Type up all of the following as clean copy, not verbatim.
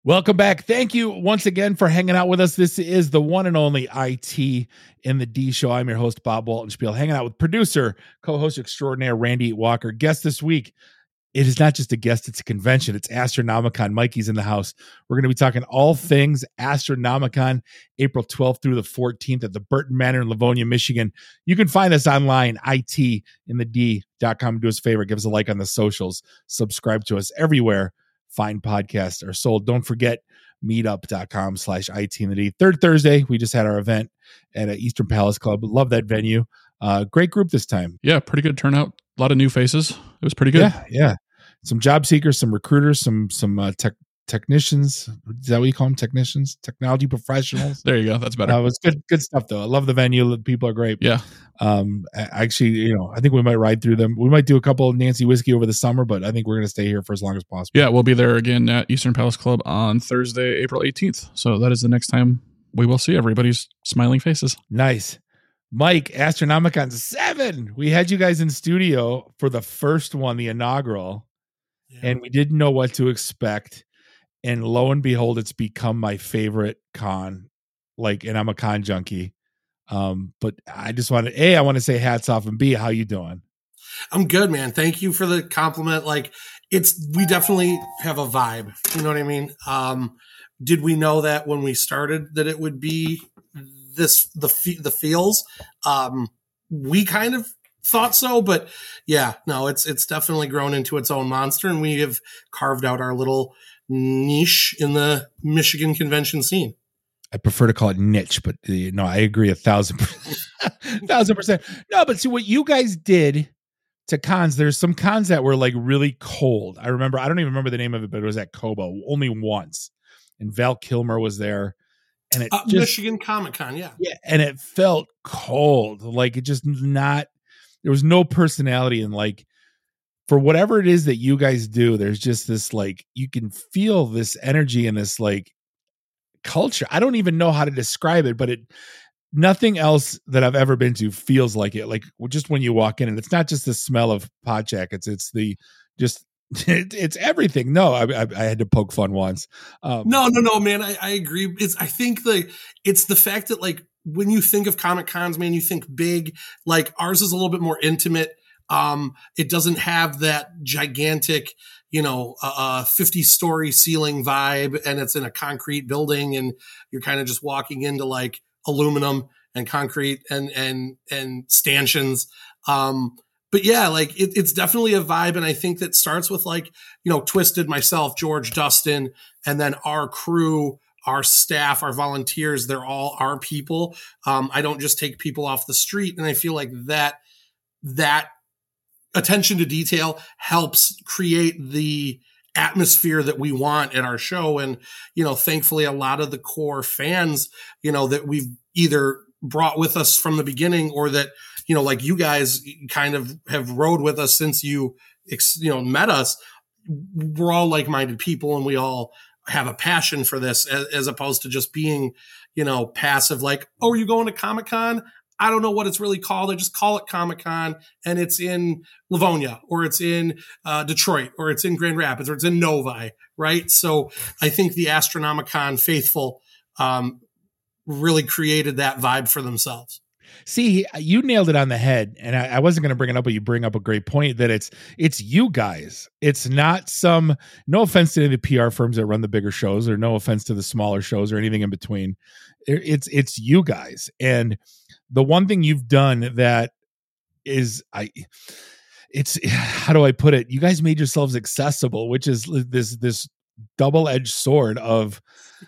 Welcome back. Thank you once again for hanging out with us. This is the one and only IT in the D Show. I'm your host, Bob Waltenspiel, hanging out with producer, co-host extraordinaire, Randy Walker. Guest this week, it is not just a guest, it's a convention. It's Astronomicon. Mikey's in the house. We're going to be talking all things Astronomicon, April 12th through the 14th at the Burton Manor in Livonia, Michigan. You can find us online, itinthed.com. Do us a favor, give us a like on the socials, subscribe to us everywhere fine podcasts are sold. Don't forget meetup.com/itinthed. Third Thursday, we just had our event at Eastern Palace Club. Love that venue. Great group this time. Yeah, pretty good turnout. A lot of new faces. It was pretty good. Yeah. Some job seekers, some recruiters, some technicians. Is that what you call them? Technicians? Technology professionals? There you go. That's better. It was good stuff, though. I love the venue. The people are great. Yeah. Actually, I think we might ride through them. We might do a couple of Nancy Whiskey over the summer, but I think we're going to stay here for as long as possible. Yeah, we'll be there again at Eastern Palace Club on Thursday, April 18th. So that is the next time we will see everybody's smiling faces. Nice. Mike, Astronomicon 7. We had you guys in studio for the first one, the inaugural, and we didn't know what to expect. And lo and behold, it's become my favorite con. And I'm a con junkie. But I just want to, I want to say hats off, and B, how you doing? I'm good, man. Thank you for the compliment. We definitely have a vibe. You know what I mean? Did we know that when we started that it would be the feels? We kind of thought so, but yeah, no, it's definitely grown into its own monster, and we have carved out our little niche in the Michigan convention scene. I prefer to call it niche, but no, I agree 1,000%. No, but see what you guys did to cons. There's some cons that were really cold. I remember, I don't even remember the name of it, but it was at Kobo only once, and Val Kilmer was there, and it Michigan Comic Con, yeah, and it felt cold. It just there was no personality, and for whatever it is that you guys do, there's just this you can feel this energy and this culture. I don't even know how to describe it, but nothing else that I've ever been to feels like it. Just when you walk in, and it's not just the smell of pot jackets, it's it's everything. No, I had to poke fun once. No, man. I agree. I think it's the fact that when you think of Comic Cons, man, you think big. Ours is a little bit more intimate. It doesn't have that gigantic, 50-story ceiling vibe, and it's in a concrete building, and you're kind of just walking into aluminum and concrete and stanchions. But yeah, it's definitely a vibe. And I think that starts with Twisted, myself, George, Dustin, and then our crew, our staff, our volunteers. They're all our people. I don't just take people off the street. And I feel like that attention to detail helps create the atmosphere that we want at our show. And, thankfully a lot of the core fans, that we've either brought with us from the beginning, or that, you guys kind of have rode with us since you met us. We're all like-minded people, and we all have a passion for this, as opposed to just being, passive. Oh, are you going to Comic-Con? I don't know what it's really called. I just call it Comic-Con, and it's in Livonia, or it's in Detroit, or it's in Grand Rapids, or it's in Novi, right? So I think the Astronomicon faithful really created that vibe for themselves. See, you nailed it on the head, and I wasn't going to bring it up, but you bring up a great point that it's you guys. It's not no offense to any of the PR firms that run the bigger shows, or no offense to the smaller shows or anything in between. It's you guys. And the one thing you've done that is how do I put it? You guys made yourselves accessible, which is this double-edged sword of,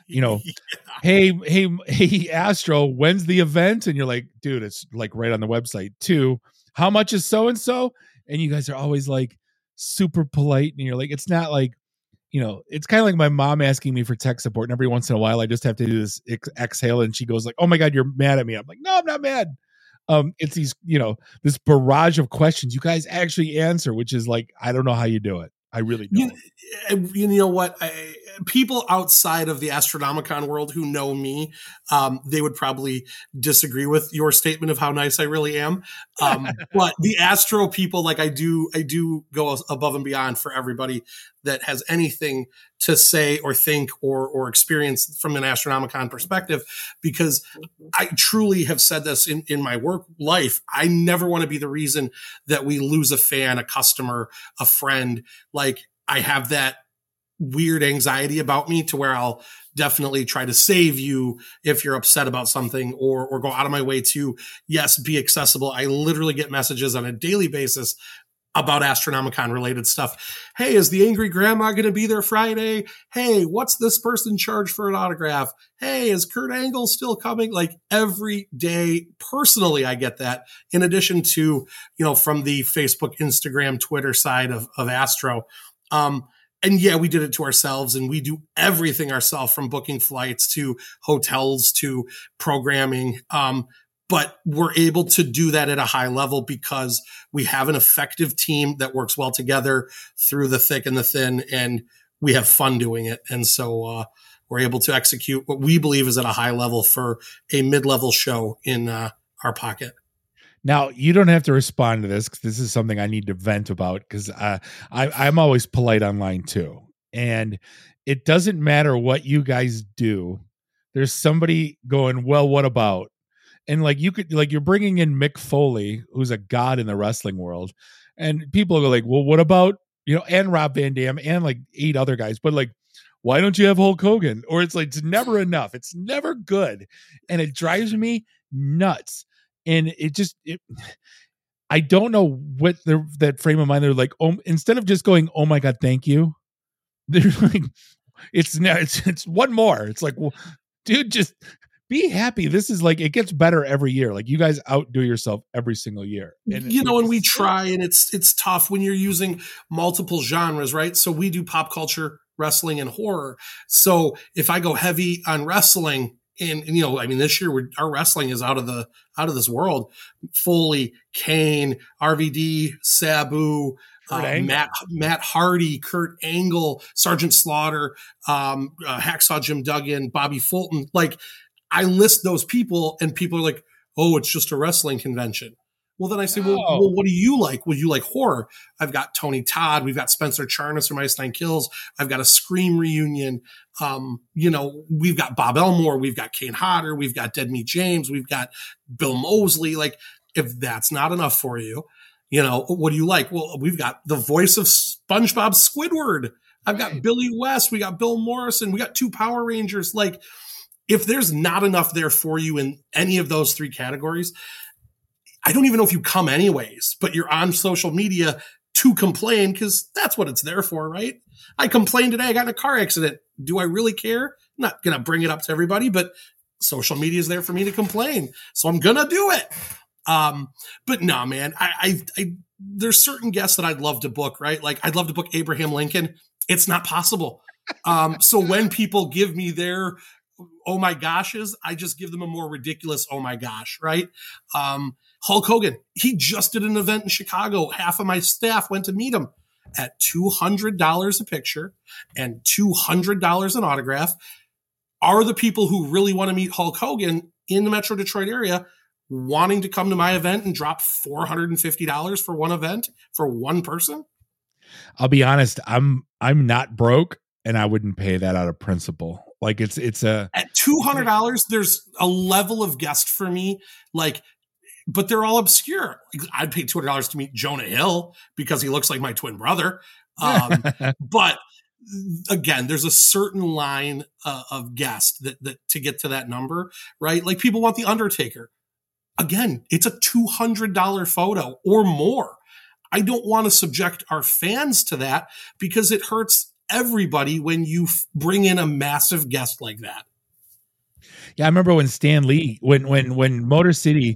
hey, Astro, when's the event? And you're like, dude, it's right on the website. 2, how much is so-and-so? And you guys are always super polite. And you're like, it's not it's kind of like my mom asking me for tech support. And every once in a while, I just have to do this exhale. And she goes oh my God, you're mad at me. I'm like, no, I'm not mad. It's these, this barrage of questions you guys actually answer, which is I don't know how you do it. I really don't. You know what? people outside of the Astronomicon world who know me, they would probably disagree with your statement of how nice I really am. But the Astro people, like I do go above and beyond for everybody that has anything to say or think or experience from an Astronomicon perspective, because I truly have said this in my work life. I never want to be the reason that we lose a fan, a customer, a friend. Like, I have that weird anxiety about me to where I'll definitely try to save you if you're upset about something, or go out of my way to, yes, be accessible. I literally get messages on a daily basis about Astronomicon related stuff. Hey, is the angry grandma going to be there Friday? Hey, what's this person charge for an autograph? Hey, is Kurt Angle still coming? Like, every day personally, I get that, in addition to, from the Facebook, Instagram, Twitter side of Astro. And yeah, we did it to ourselves, and we do everything ourselves, from booking flights to hotels to programming. But we're able to do that at a high level because we have an effective team that works well together through the thick and the thin, and we have fun doing it. And so we're able to execute what we believe is at a high level for a mid-level show in our pocket. Now, you don't have to respond to this, because this is something I need to vent about, because I'm always polite online too. And it doesn't matter what you guys do. There's somebody going, well, what about? And you're bringing in Mick Foley, who's a god in the wrestling world. And people go like, well, what about, and Rob Van Dam and like 8 other guys. But like, why don't you have Hulk Hogan? Or it's like, it's never enough. It's never good. And it drives me nuts. And I don't know what that frame of mind. They're like, oh, instead of just going, oh my God, thank you. They're like, it's one more. It's like, well, dude, just be happy. This is like, it gets better every year. Like, you guys outdo yourself every single year. And and we try, and it's tough when you're using multiple genres, right? So we do pop culture, wrestling, and horror. So if I go heavy on wrestling, and this year our wrestling is out of this world. Foley, Kane, RVD, Sabu, Matt Hardy, Kurt Angle, Sergeant Slaughter, Hacksaw Jim Duggan, Bobby Fulton. Like, I list those people, and people are like, oh, it's just a wrestling convention. Well, then I say, well, what do you like? Would you like horror? I've got Tony Todd. We've got Spencer Charnas from Ice Nine Kills. I've got a Scream reunion. We've got Bob Elmore. We've got Kane Hodder. We've got Dead Meat James. We've got Bill Moseley. Like, if that's not enough for you, what do you like? Well, we've got the voice of SpongeBob Squidward. I've got Billy West. We got Bill Morrison. We got 2 Power Rangers. Like, if there's not enough there for you in any of those 3 categories, I don't even know if you come anyways, but you're on social media to complain, because that's what it's there for, right? I complained today. I got in a car accident. Do I really care? I'm not going to bring it up to everybody, but social media is there for me to complain. So I'm going to do it. But no, man, I there's certain guests that I'd love to book, right? Like, I'd love to book Abraham Lincoln. It's not possible. So when people give me their oh my goshes, I just give them a more ridiculous oh my gosh, right? Hulk Hogan, he just did an event in Chicago. Half of my staff went to meet him at $200 a picture and $200 an autograph. Are the people who really want to meet Hulk Hogan in the Metro Detroit area wanting to come to my event and drop $450 for one event for one person? I'll be honest, I'm not broke, and I wouldn't pay that out of principle. Like, it's at $200, there's a level of guest for me, like, but they're all obscure. I'd pay $200 to meet Jonah Hill because he looks like my twin brother. But again, there's a certain line of guests that to get to that number, right? Like, people want The Undertaker. Again, it's a $200 photo or more. I don't want to subject our fans to that, because it hurts everybody when you bring in a massive guest like that. Yeah, I remember when Stan Lee, when Motor City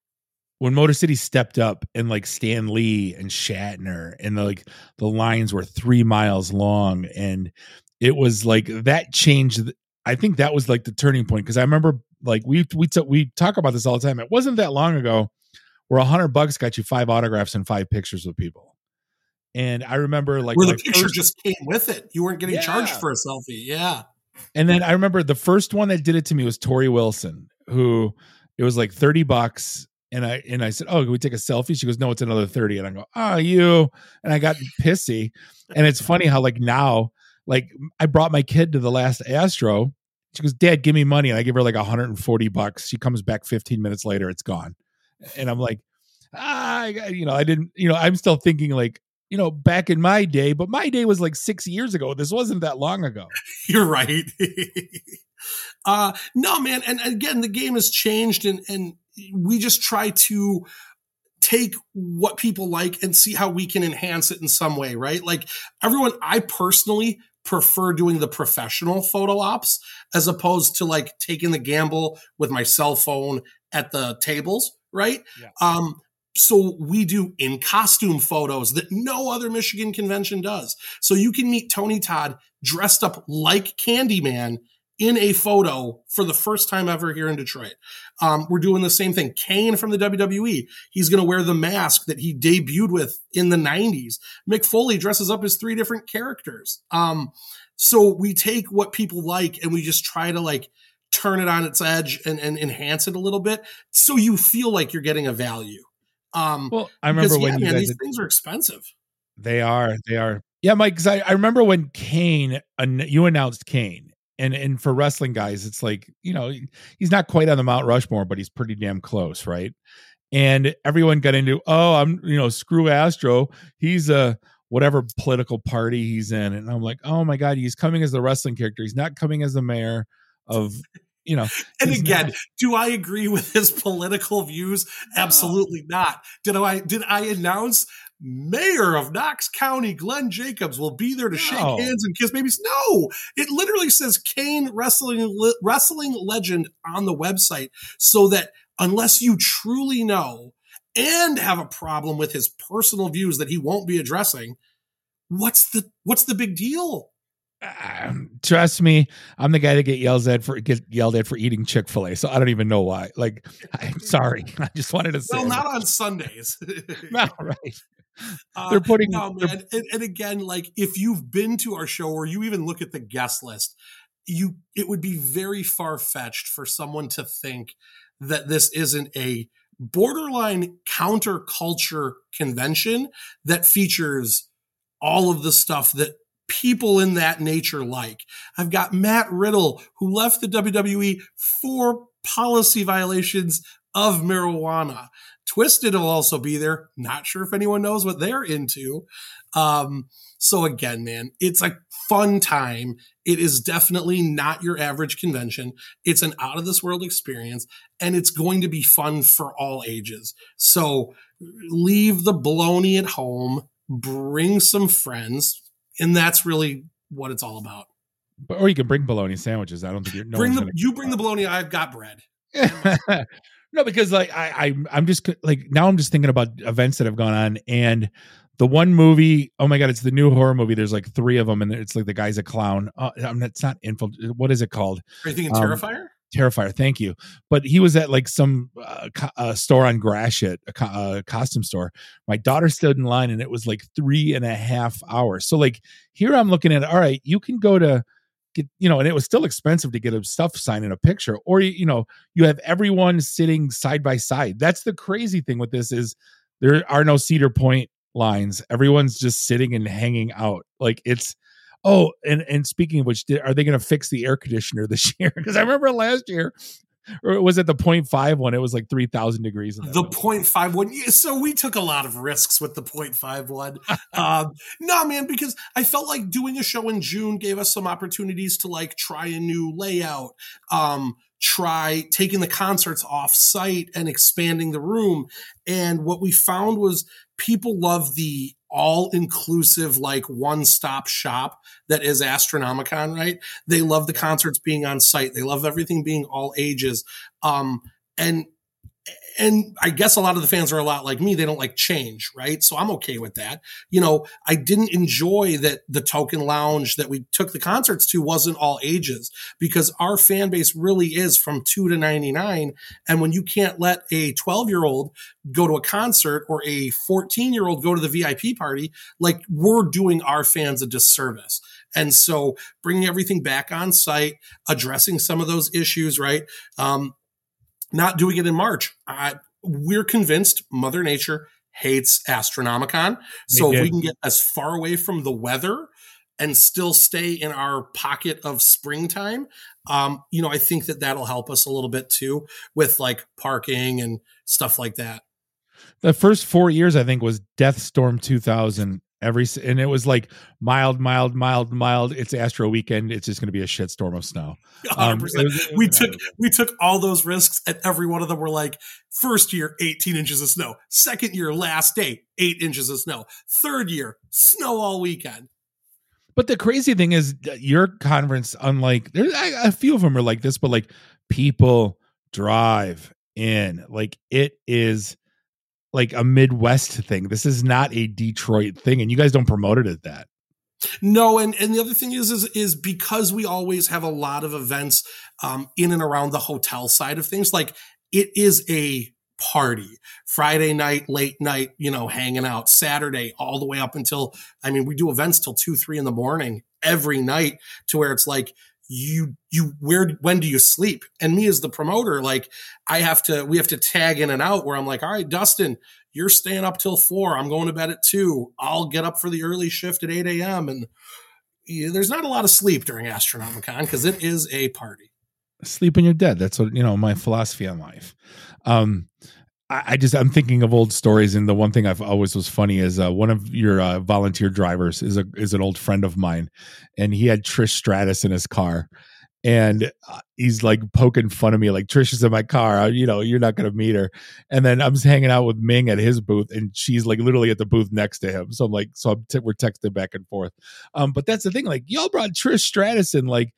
stepped up, and like Stan Lee and Shatner, and the lines were 3 miles long, and it was like that changed. I think that was like the turning point, because I remember, like, we talk about this all the time. It wasn't that long ago where $100 got you 5 autographs and 5 pictures with people. And I remember like where the picture just came with it. You weren't getting charged for a selfie. Yeah. And then I remember the first one that did it to me was Tori Wilson, who it was like $30. And I said, "Oh, can we take a selfie?" She goes, "No, it's another 30." And I go, "Oh, you." And I got pissy. And it's funny how like now, like I brought my kid to the last Astro. She goes, "Dad, give me money." And I give her like $140. She comes back 15 minutes later, it's gone. And I'm like, I didn't, I'm still thinking like, back in my day, but my day was like 6 years ago. This wasn't that long ago. You're right. No, man. And again, the game has changed and we just try to take what people like and see how we can enhance it in some way, right? Like I personally prefer doing the professional photo ops as opposed to like taking the gamble with my cell phone at the tables, right? Yeah. So we do in costume photos that no other Michigan convention does. So you can meet Tony Todd dressed up like Candyman in a photo for the first time ever here in Detroit. We're doing the same thing. Kane from the WWE, he's going to wear the mask that he debuted with in the 90s. Mick Foley dresses up as 3 different characters. So we take what people like and we just try to like turn it on its edge and enhance it a little bit so you feel like you're getting a value. Well, I remember when these things are expensive. They are. Yeah, Mike, because I remember when you announced Kane. And for wrestling guys, it's like, he's not quite on the Mount Rushmore, but he's pretty damn close, right? And everyone got into, screw Astro. He's a whatever political party he's in. And I'm like, oh my God, he's coming as the wrestling character. He's not coming as the mayor of, And again, do I agree with his political views? Absolutely not. Did I announce Mayor of Knox County, Glenn Jacobs, will be there to shake hands and kiss babies? No, it literally says Kane wrestling legend on the website, so that unless you truly know and have a problem with his personal views that he won't be addressing, what's the big deal? Trust me, I'm the guy that get yelled at for eating Chick-fil-A, so I don't even know why. Like, I'm sorry, I just wanted to say. Well, not on Sundays. No, right. They're putting man. And again, like if you've been to our show or you even look at the guest list, it would be very far-fetched for someone to think that this isn't a borderline counterculture convention that features all of the stuff that people in that nature like. I've got Matt Riddle, who left the WWE for policy violations of marijuana. Twisted will also be there. Not sure if anyone knows what they're into. So again, man, it's a fun time. It is definitely not your average convention. It's an out of this world experience, and it's going to be fun for all ages. So leave the baloney at home, bring some friends, and that's really what it's all about. Or you can bring bologna sandwiches. I don't think bring the bologna. I've got bread. No, because like I'm just like now I'm just thinking about events that have gone on, and the one movie, oh my God, it's the new horror movie. There's like 3 of them, and it's like the guy's a clown. It's not what is it called? Are you thinking Terrifier? Terrifier, thank you. But he was at like some store on Gratiot, a costume store. My daughter stood in line, and it was like 3.5 hours. So like here I'm looking at, all right, you can go to get, and it was still expensive to get a stuff sign in a picture, or you have everyone sitting side by side. That's the crazy thing with this is there are no Cedar Point lines. Everyone's just sitting and hanging out. Like it's. Oh, and speaking of which, are they going to fix the air conditioner this year? Because I remember last year, or was it the 0.5 one? It was like 3,000 degrees. The 0.5 one. So we took a lot of risks with the 0.5 one. No, man, because I felt like doing a show in June gave us some opportunities to like try a new layout, try taking the concerts off site and expanding the room. And what we found was people love the all-inclusive, like one-stop shop that is Astronomicon, right? They love the concerts being on site. They love everything being all ages. And And I guess a lot of the fans are a lot like me. They don't like change, right? So I'm okay with that. I didn't enjoy that the token lounge that we took the concerts to wasn't all ages, because our fan base really is from 2 to 99. And when you can't let a 12-year-old go to a concert or a 14-year-old go to the VIP party, like, we're doing our fans a disservice. And so bringing everything back on site, addressing some of those issues, right? Not doing it in March. We're convinced Mother Nature hates Astronomicon. So if we can get as far away from the weather and still stay in our pocket of springtime, I think that'll help us a little bit too, with like parking and stuff like that. The first 4 years, I think, was Death Storm 2000. And it was like mild. It's Astro weekend. It's just going to be a shitstorm of snow. 100%. We took all those risks, and every one of them were like, first year, 18 inches of snow. Second year, last day, 8 inches of snow. Third year, snow all weekend. But the crazy thing is, your conference, unlike a few of them are like this, but like, people drive in. Like, it is like a Midwest thing. This is not a Detroit thing, and you guys don't promote it as that. No, and the other thing is because we always have a lot of events in and around the hotel side of things. Like, it is a party. Friday night, late night, hanging out. Saturday, all the way up until, we do events till 2-3 in the morning every night, to where it's like, when do you sleep? And me as the promoter, like, we have to tag in and out, where I'm like, all right, Dustin, you're staying up till 4. I'm going to bed at 2. I'll get up for the early shift at 8 a.m. And there's not a lot of sleep during Astronomicon, because it is a party. Sleep when you're dead. That's what, my philosophy on life. I'm thinking of old stories, and the one thing I've always was funny is one of your volunteer drivers is an old friend of mine, and he had Trish Stratus in his car, and he's like poking fun of me, like, Trish is in my car, you're not going to meet her. And then I'm just hanging out with Ming at his booth, and she's like literally at the booth next to him. So I'm like, we're texting back and forth. But that's the thing, like, y'all brought Trish Stratus in, like,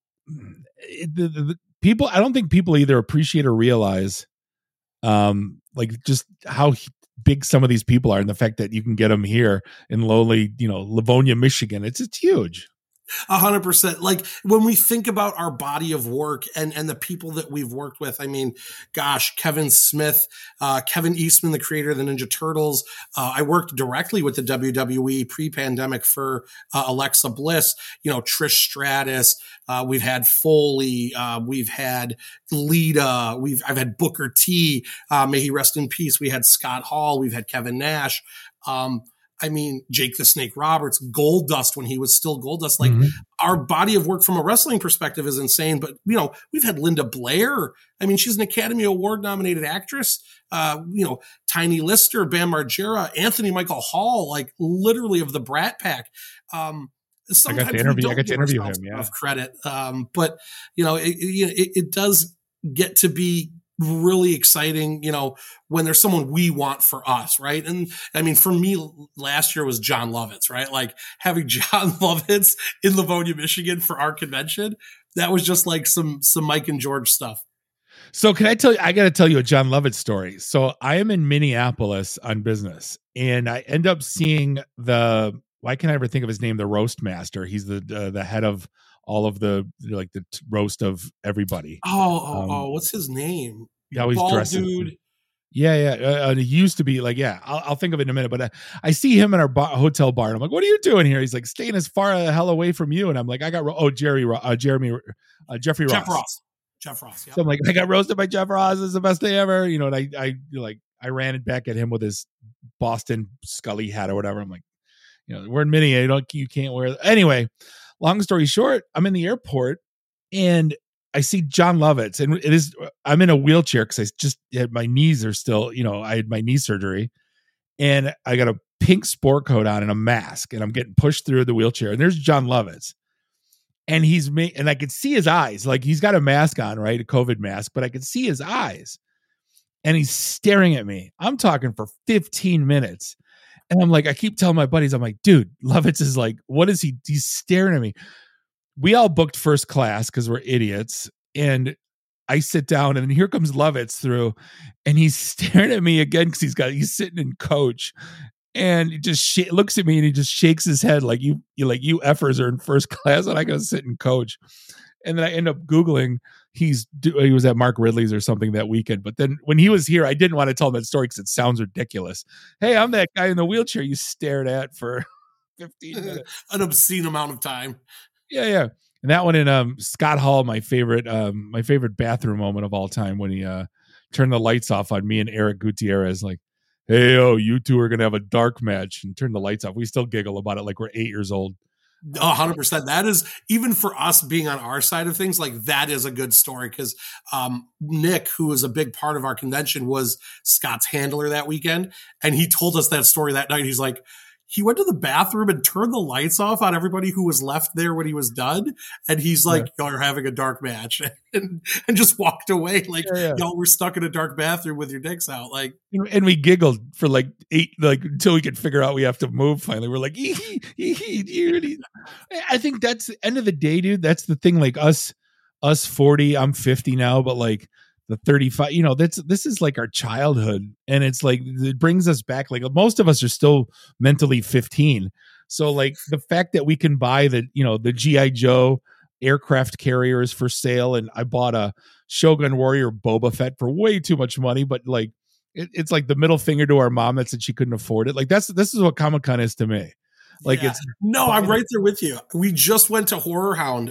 the people. I don't think people either appreciate or realize like, just how big some of these people are, and the fact that you can get them here in lowly, Livonia, Michigan. It's huge. 100%. Like, when we think about our body of work and the people that we've worked with, Kevin Smith, Kevin Eastman, the creator of the Ninja Turtles. I worked directly with the WWE pre-pandemic for Alexa Bliss, Trish Stratus. We've had Foley. We've had Lita. I've had Booker T. May he rest in peace. We had Scott Hall. We've had Kevin Nash. Jake the Snake Roberts, Goldust when he was still Goldust. Like, our body of work from a wrestling perspective is insane. But, we've had Linda Blair. She's an Academy Award nominated actress. Tiny Lister, Bam Margera, Anthony Michael Hall, like, literally of the Brat Pack. Sometimes I got to interview him. Yeah. Of credit. But it does get to be really exciting, when there's someone we want for us, right? And for me, last year was John Lovitz, right? Like, having John Lovitz in Livonia, Michigan for our convention, that was just like some Mike and George stuff. So can I tell you, I got to tell you a John Lovitz story. So I am in Minneapolis on business, and I end up seeing why can't I ever think of his name? The Roast Master. He's the head of all of the roast of everybody. What's his name? Yeah, he's dressed. Dude. Yeah. He used to be like, I'll think of it in a minute. But I see him in our hotel bar, and I'm like, "What are you doing here?" He's like, "Staying as far the hell away from you." And I'm like, "I got Jeffrey Ross." Jeff Ross. Yeah. So I'm like, "I got roasted by Jeff Ross. It's the best day ever." And I ran it back at him with his Boston Scully hat or whatever. I'm like, we're in Minnie. You can't wear it. Anyway, long story short, I'm in the airport, and I see John Lovitz, and I'm in a wheelchair because I just had my knees are still, I had my knee surgery, and I got a pink sport coat on and a mask, and I'm getting pushed through the wheelchair, and there's John Lovitz, and and I could see his eyes, like, he's got a mask on, right? A COVID mask, but I could see his eyes, and he's staring at me. I'm talking for 15 minutes. And I'm like, I keep telling my buddies, I'm like, dude, Lovitz is like, what is he? He's staring at me. We all booked first class because we're idiots. And I sit down, and here comes Lovitz through, and he's staring at me again because he's sitting in coach, and he just looks at me and he just shakes his head like you effers are in first class, and I gotta sit in coach. And then I end up Googling he was at Mark Ridley's or something that weekend. But then when he was here, I didn't want to tell him that story because it sounds ridiculous. Hey, I'm that guy in the wheelchair you stared at for 15 minutes. An obscene amount of time. Yeah. And that one in Scott Hall, my favorite bathroom moment of all time, when he turned the lights off on me and Eric Gutierrez, like, hey, you two are gonna have a dark match, and turn the lights off. We still giggle about it like we're 8 years old. 100%. That is, even for us being on our side of things, like that is a good story because Nick, who was a big part of our convention, was Scott's handler that weekend. And he told us that story that night. He's like, he went to the bathroom and turned the lights off on everybody who was left there when he was done. And he's like, y'all are having a dark match, and just walked away. Like, y'all were stuck in a dark bathroom with your dicks out. Like, and we giggled for like 8, like until we could figure out we have to move. Finally, we're like, I think that's the end of the day, dude. That's the thing. Like us 40, I'm 50 now, but like the 35, this is like our childhood, and it's like it brings us back. Like most of us are still mentally 15, so like the fact that we can buy the GI Joe aircraft carriers for sale, and I bought a Shogun Warrior Boba Fett for way too much money, but like it's like the middle finger to our mom that said she couldn't afford it. Like this is what Comic-Con is to me. Like I'm right there with you. We just went to Horror Hound.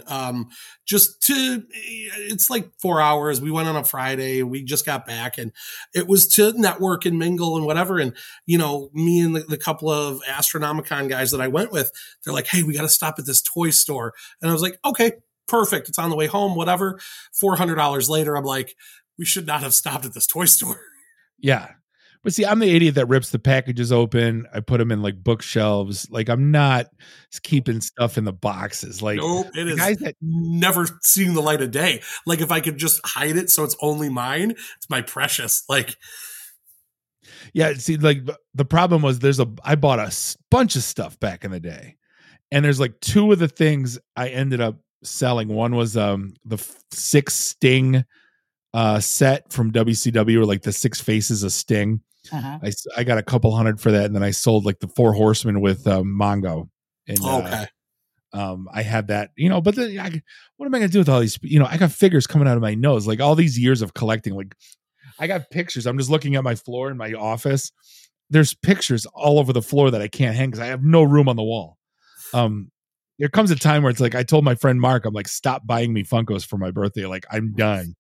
It's like 4 hours. We went on a Friday. We just got back, and it was to network and mingle and whatever. And, me and the couple of Astronomicon guys that I went with, they're like, hey, we got to stop at this toy store. And I was like, okay, perfect. It's on the way home, whatever. $400 later, I'm like, we should not have stopped at this toy store. Yeah. But see, I'm the idiot that rips the packages open. I put them in like bookshelves. Like I'm not keeping stuff in the boxes. Like, nope, it is guys that never seen the light of day. Like if I could just hide it so it's only mine, it's my precious. Like, yeah. See, like the problem was I bought a bunch of stuff back in the day, and there's like 2 of the things I ended up selling. One was the 6 Sting set from WCW, or like the 6 faces of Sting. Uh-huh. I got a couple $100 for that, and then I sold like the 4 Horsemen with Mongo. And, okay. I had that, but then what am I going to do with all these? I got figures coming out of my nose, like all these years of collecting. Like I got pictures. I'm just looking at my floor in my office. There's pictures all over the floor that I can't hang because I have no room on the wall. There comes a time where it's like I told my friend Mark, I'm like, stop buying me Funkos for my birthday. Like I'm done.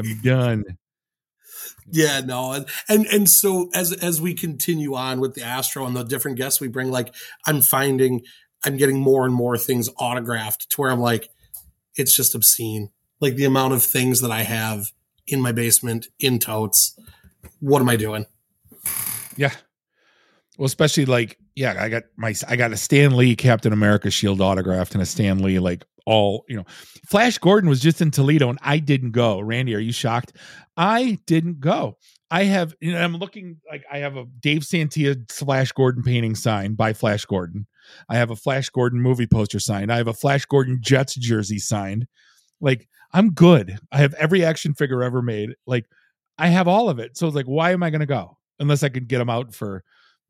Yeah, no. And so as we continue on with the Astro and the different guests we bring, like I'm getting more and more things autographed to where I'm like, it's just obscene. Like the amount of things that I have in my basement in totes. What am I doing? Yeah. Well, especially like, I got a Stan Lee Captain America shield autographed, and a Stan Lee, like all, Flash Gordon was just in Toledo and I didn't go. Randy, are you shocked? I didn't go. I have, I'm looking, like I have a Dave Santia Flash Gordon painting signed by Flash Gordon. I have a Flash Gordon movie poster signed. I have a Flash Gordon Jets jersey signed. Like I'm good. I have every action figure ever made. Like I have all of it. So it's like, why am I going to go unless I could get them out for,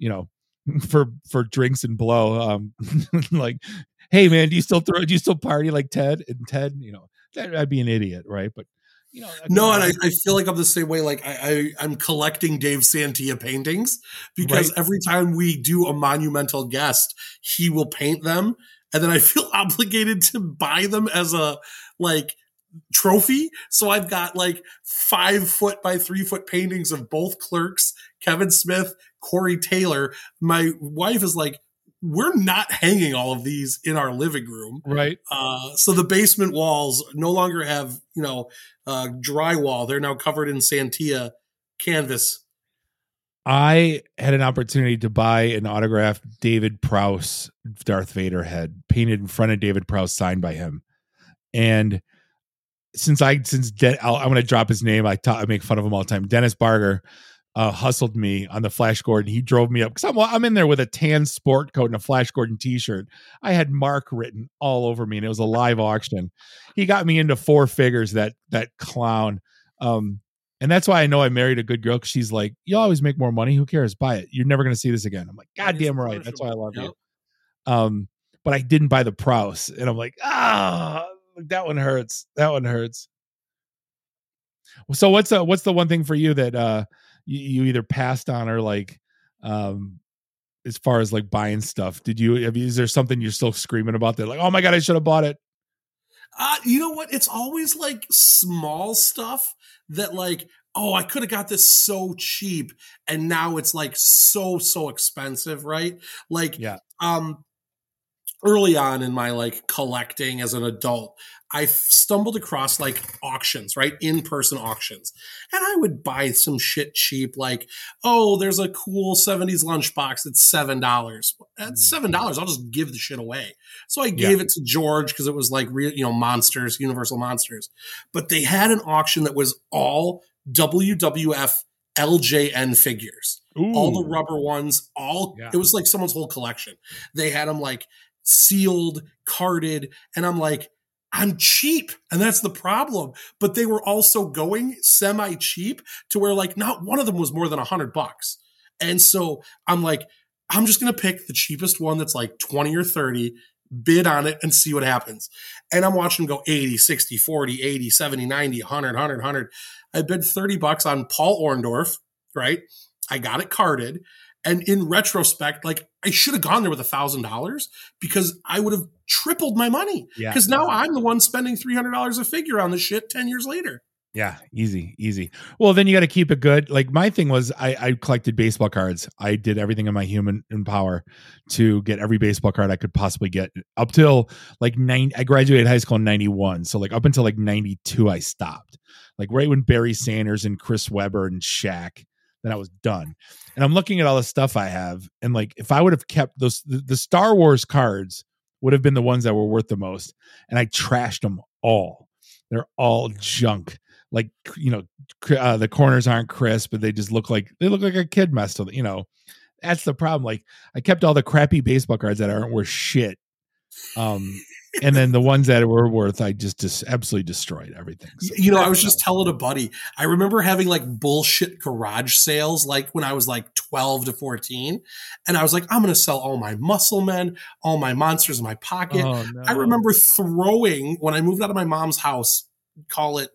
for drinks and blow? Like, hey man, do you still party like Ted? And Ted, I'd be an idiot, right? But no, and I feel like I'm the same way. Like I'm collecting Dave Santia paintings because every time we do a monumental guest, he will paint them, and then I feel obligated to buy them as a like trophy. So I've got like 5 foot by 3 foot paintings of both Clerks, Kevin Smith, Corey Taylor. My wife is like, we're not hanging all of these in our living room. Right. So the basement walls no longer have, drywall. They're now covered in Santia canvas. I had an opportunity to buy an autographed David Prowse Darth Vader head painted in front of David Prowse, signed by him. And I'm going to drop his name. I make fun of him all the time. Dennis Barger hustled me on the Flash Gordon. He drove me up because I'm in there with a tan sport coat and a Flash Gordon t-shirt. I had Mark written all over me, and it was a live auction. He got me into 4 figures, that clown. And that's why I know I married a good girl, because she's like, you always make more money. Who cares? Buy it. You're never going to see this again. I'm like, God damn right. That's why I love you. But I didn't buy the Prouse, and I'm like, that one hurts. That one hurts. So what's the one thing for you that you either passed on or like, as far as like buying stuff? Is there something you're still screaming about that, like, oh my God, I should have bought it? You know what? It's always like small stuff that like, oh, I could have got this so cheap, and now it's like so expensive, right? Like, yeah. Early on in my like collecting as an adult, I stumbled across like auctions, right? In-person auctions. And I would buy some shit cheap, like, oh, there's a cool 70s lunchbox that's $7. That's $7. I'll just give the shit away. So I gave it to George because it was like real, monsters, Universal Monsters. But they had an auction that was all WWF LJN figures. Ooh. All the rubber ones, it was like someone's whole collection. They had them like sealed, carded, and I'm like, I'm cheap, and that's the problem. But they were also going semi cheap to where like not one of them was more than $100. And so I'm like, I'm just going to pick the cheapest one that's like 20 or 30, bid on it and see what happens. And I'm watching them go 80, 60, 40, 80, 70, 90, 100, 100, 100. I bid $30 on Paul Orndorff, right? I got it carded. And in retrospect, like I should have gone there with $1,000 because I would have tripled my money. Because now I'm the one spending $300 a figure on this shit 10 years later. Yeah, easy. Well, then you got to keep it good. Like my thing was, I collected baseball cards. I did everything in my human power to get every baseball card I could possibly get up till like I graduated high school in 91. So like up until like 92, I stopped. Like right when Barry Sanders and Chris Webber and Shaq, then I was done. And I'm looking at all the stuff I have, and like if I would have kept those, the Star Wars cards would have been the ones that were worth the most, and I trashed them all. They're all junk. Like the corners aren't crisp, but they just look like a kid messed with it. That's the problem. Like I kept all the crappy baseball cards that aren't worth shit. And then the ones that were worth, I just absolutely destroyed everything. So, I was just telling a buddy, I remember having like bullshit garage sales, like when I was like 12 to 14. And I was like, I'm going to sell all my muscle men, all my monsters in my pocket. Oh, no. I remember throwing, when I moved out of my mom's house, call it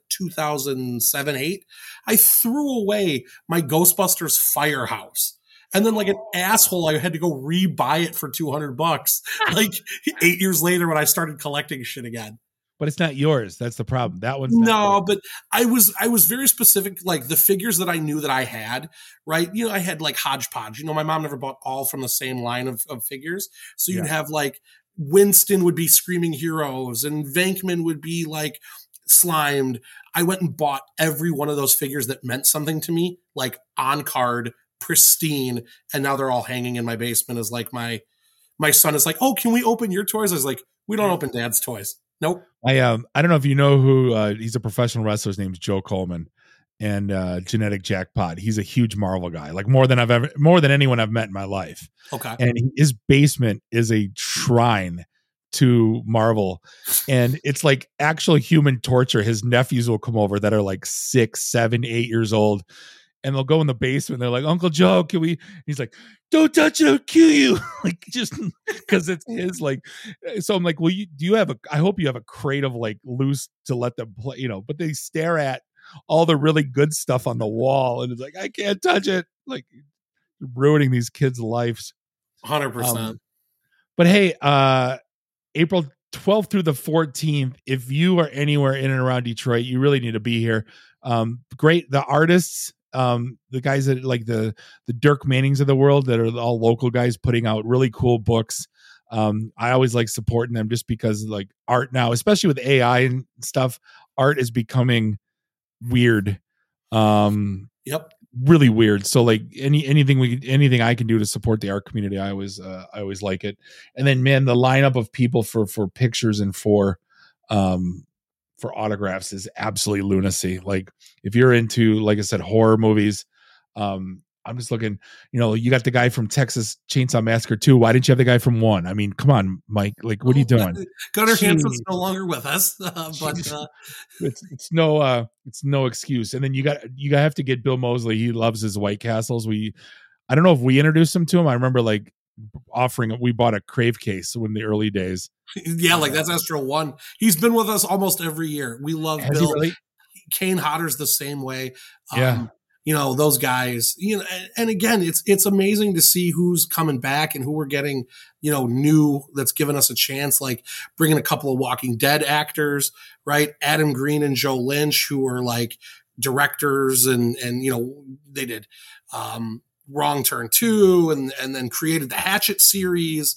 2007, 8, I threw away my Ghostbusters Firehouse. And then like an asshole, I had to go rebuy it for $200 like 8 years later when I started collecting shit again. But it's not yours. That's the problem. That one's no, but I was very specific, like the figures that I knew that I had, right? I had like hodgepodge. My mom never bought all from the same line of figures. So you'd have like Winston would be Screaming Heroes and Venkman would be like Slimed. I went and bought every one of those figures that meant something to me, like on card, pristine, and now they're all hanging in my basement as like my son is like, oh, can we open your toys? I was like, we don't open dad's toys. Nope. I don't know if you know who he's a professional wrestler. His name's Joe Coleman, and Genetic Jackpot. He's a huge Marvel guy, like more than anyone I've met in my life. Okay. And his basement is a shrine to Marvel, and it's like actual human torture. His nephews will come over that are like 6, 7, 8 years old, and they'll go in the basement. They're like, Uncle Joe, can we? He's like, don't touch it, I'll kill you. Like, just because it's his, like, so I'm like, well, I hope you have a crate of like loose to let them play, but they stare at all the really good stuff on the wall. And it's like, I can't touch it. Like ruining these kids' lives. 100%. But hey, April 12th through the 14th, if you are anywhere in and around Detroit, you really need to be here. Great. The artists, the guys that like the Dirk Mannings of the world that are all local guys putting out really cool books. I always like supporting them just because like art now, especially with AI and stuff, art is becoming weird. Yep. Really weird. So like anything I can do to support the art community, I always like it. And then man, the lineup of people for pictures and for autographs is absolutely lunacy. Like if you're into, like I said, horror movies, I'm just looking, you got the guy from Texas Chainsaw Massacre 2. Why didn't you have the guy from 1? I mean, come on, Mike. Like, what are you doing? Gunnar Hansen's no longer with us, but it's no excuse. And then you have to get Bill Moseley. He loves his White Castles. I don't know if we introduced him to him. I remember like we bought a Crave case in the early days. Yeah, like that's Astro 1. He's been with us almost every year. We love Bill. Really? Kane Hodder's the same way. Yeah. Those guys, and again, it's amazing to see who's coming back and who we're getting, new that's given us a chance, like bringing a couple of Walking Dead actors, right? Adam Green and Joe Lynch, who are like directors and they did Wrong Turn 2 and then created the Hatchet series.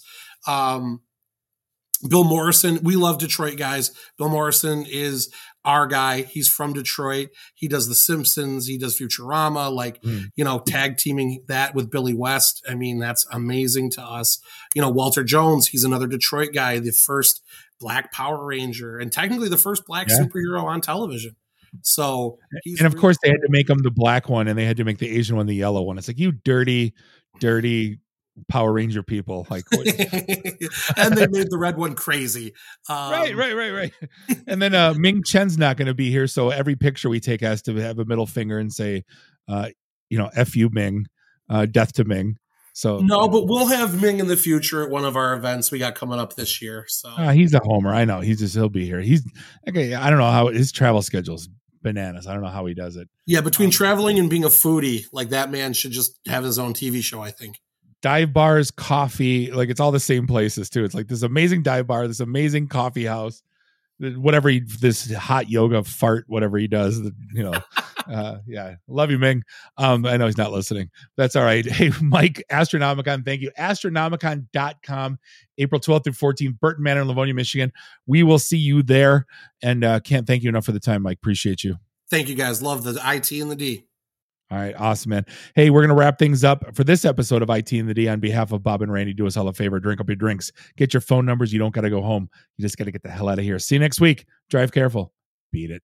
Bill Morrison, we love Detroit guys. Bill Morrison is our guy. He's from Detroit. He does The Simpsons. He does Futurama, tag teaming that with Billy West. I mean, that's amazing to us. Walter Jones, he's another Detroit guy, the first Black Power Ranger and technically the first Black superhero on television. So, and of course they had to make him the black one and they had to make the Asian one the yellow one. It's like, you dirty Power Ranger people, like and they made the red one crazy. Right. And then Ming Chen's not going to be here, so every picture we take has to have a middle finger and say F you Ming, death to Ming. So no, but we'll have Ming in the future at one of our events we got coming up this year. So he's a homer. I know. He'll be here. He's okay. I don't know how his travel schedule's bananas. I don't know how he does it. Yeah, between traveling and being a foodie, like that man should just have his own TV show, I think. Dive bars, coffee, like it's all the same places too. It's like this amazing dive bar, this amazing coffee house, whatever this hot yoga fart, whatever he does, yeah. Love you, Ming. I know he's not listening. That's all right. Hey, Mike, Astronomicon, thank you. Astronomicon.com, April 12th through 14th, Burton Manor in Livonia, Michigan. We will see you there. And can't thank you enough for the time, Mike. Appreciate you. Thank you guys. Love the IT and the D. All right. Awesome, man. Hey, we're going to wrap things up for this episode of IT and the D. On behalf of Bob and Randy, do us all a favor. Drink up your drinks. Get your phone numbers. You don't got to go home. You just got to get the hell out of here. See you next week. Drive careful. Beat it.